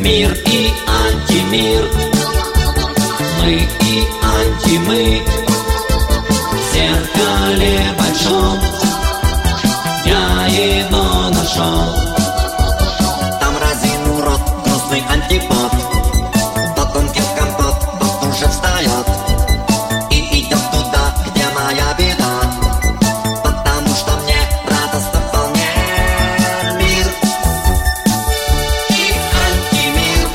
Мир и антимир, мы и антимы. В зеркале большом я его нашел. Там разину рот, грустный антипод. Тот он пьет компот, тот уже встает и идет туда, где моя беда. Потому что мне радостно вполне. Мир и антимир,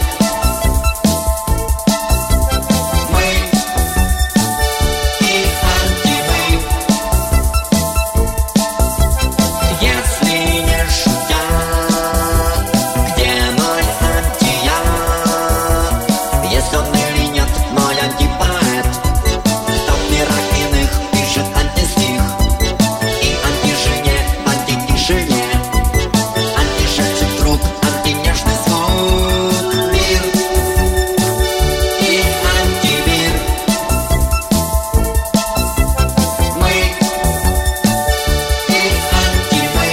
мы и антимы. Если не шутя, где мой анти-я? Есть он или нет мой антипоэт? Кто в мирах иных пишет антистих и антижене, антитишине, антишепчет труд, антинежный звук. Мир и антимир, мы и антимы.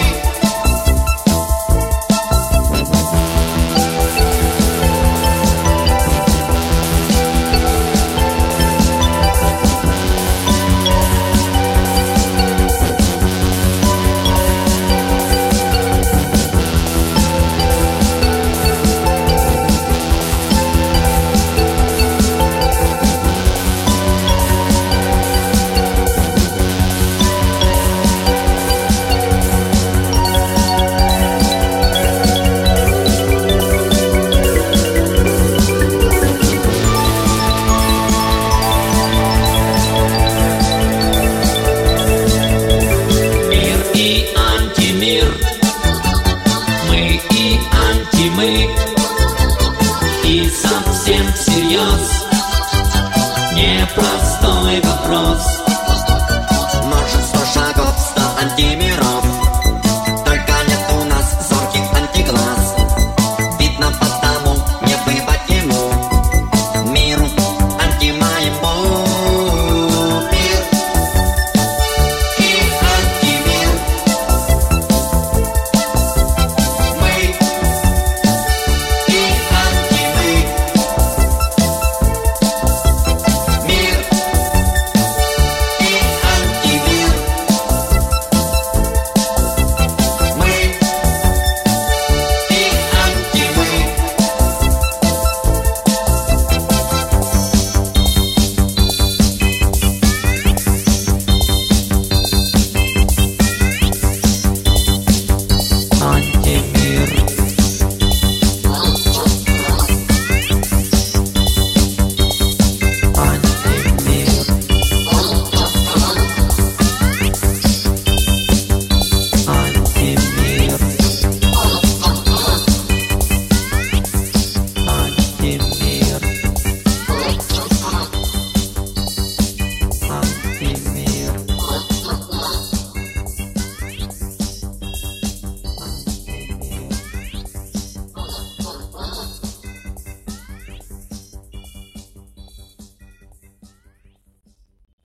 Мир и антимир, мы и антимы. И совсем всерьез непростой вопрос: